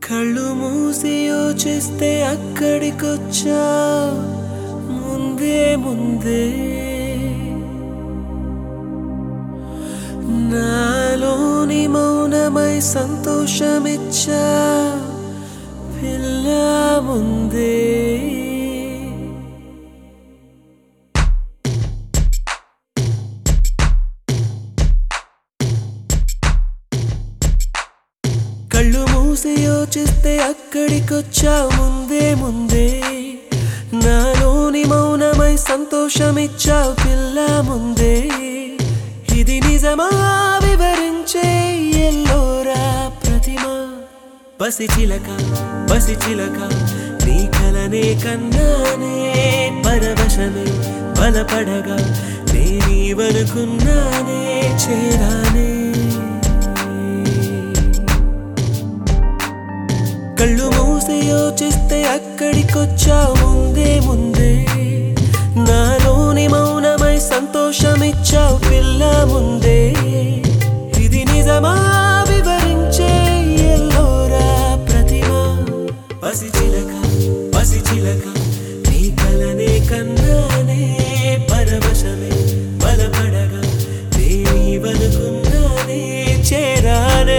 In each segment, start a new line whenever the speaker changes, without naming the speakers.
కళ్ళు మూసి యోచిస్తే అక్కడికొచ్చా ముందే ముందే నాలోని మౌనమై సంతోషమిచ్చా పిల్ల ముందే కళ్ళు మూసి యోచిస్తే అక్కడికొచ్చావు ముందే ముందే నాలోని మౌనమై సంతోషమిచ్చావు పిల్ల ముందే ఇది నిజమా వివరించే ఎల్లోరా ప్రతిమ పసిచిలక పసిచిలక నీ కలనే కన్నానే పరవశమే బలపడగా నేనీవనుకున్నానే చేరానే కళ్ళు మూసి యోచిస్తే అక్కడికొచ్చావు ముందే ముందే నాలోని మౌనమై సంతోషమిచ్చావు పిల్ల ముందే ఇది నిజమా వివరించే ఎల్లోరా ప్రతిమ పసిచిలక పసిచిలక నీ కలనే కన్నానే పరవశమే బలపడగా నేనీవనుకున్నానే చేరానే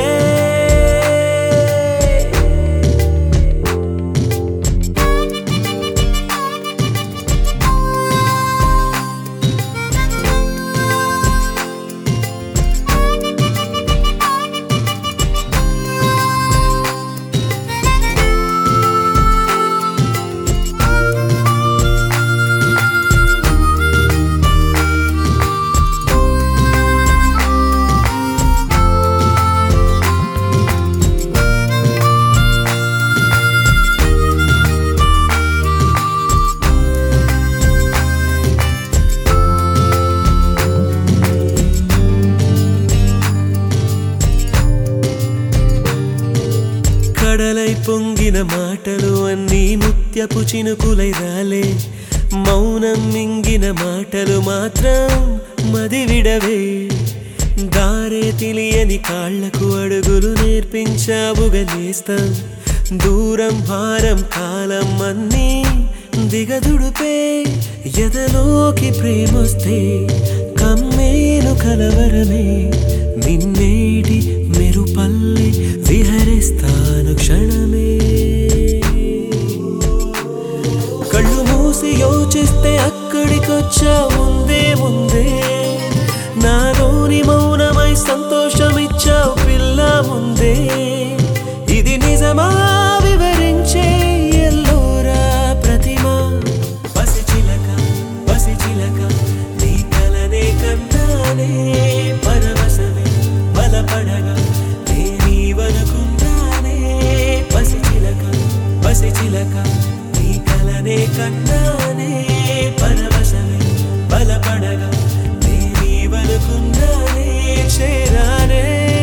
కడలై పొంగిన మాటలు అన్నీ ముత్యపు చినుకులై రాలే మౌనం మింగిన మాటలు మాత్రం మది విడవే దారే తెలియని కాళ్లకు అడుగులు నేర్పించావుగా నేస్తం దూరం భారం కాలం అన్నీ దిగదుడుపే ఎదలోకి ప్రేమొస్తే కమ్మేను కలవరమే నిన్నేటి మెరుపల్లె విహరిస్తాను క్షణమే కళ్ళు మూసి యోచిస్తే అక్కడికొచ్చా ముందే ముందే నాలోని మౌనమై సంతోషమిచ్చావు పిల్ల ముందే ఇది నిజమా వివరించే ఎల్లోరా ప్రతిమ పసిచిలక పసిచిలక నీ కలనే కన్నానే పరవశమే బలపడగా నేనీవనుకున్నానే పసిచిలక పసిచిలక నీ కలనే కన్నానే పరవశమే బలపడగా నేనీవనుకున్నానే చేరానే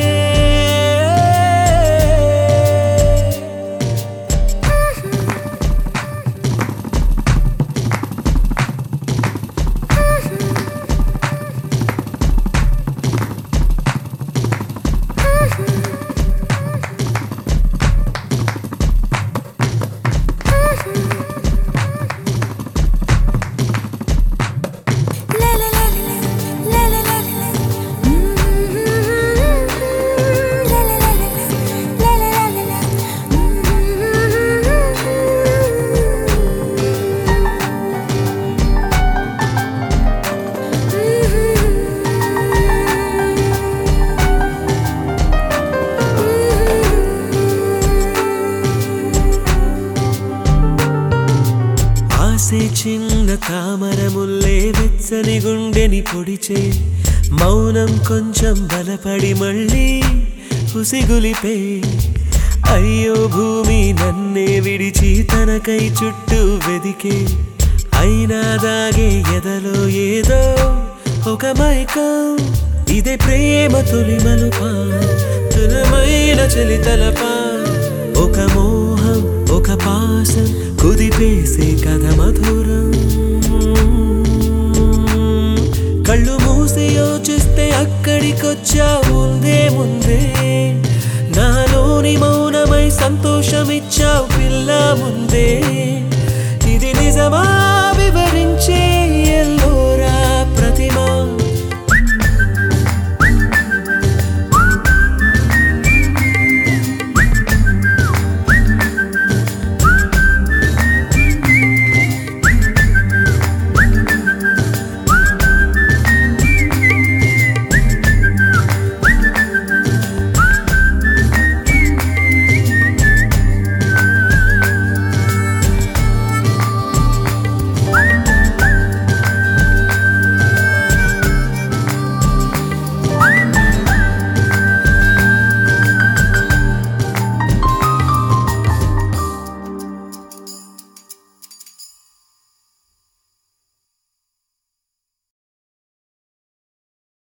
చిన్న తామరముల్లే వెచ్చని గుండెని పొడిచే మౌనం కొంచెం బలపడి మళ్ళీ ఉసిగులిపే అయ్యో భూమి నన్నే విడిచి తనకై చుట్టూ వెదికే అయినా దాగే ఎదలో ఏదో ఒక మైకం ఇదే ప్రేమ తొలి మలుపా తులమైన చలి తలపా ఒక మోహం ఒక పాసం కుదిపేసే కథ మధురం కళ్ళు మూసి యోచిస్తే అక్కడికొచ్చా ముందే ముందే నాలోని మౌనమై సంతోషమిచ్చావు పిల్ల ముందే ఇది నిజమా